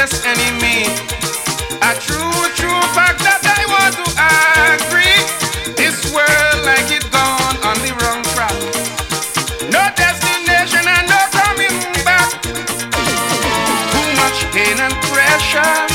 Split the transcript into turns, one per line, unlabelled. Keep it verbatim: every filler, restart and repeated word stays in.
greatest enemy. A true, true fact that I want to agree. This world like it gone on the wrong track. No destination and no coming back. Too much pain and pressure.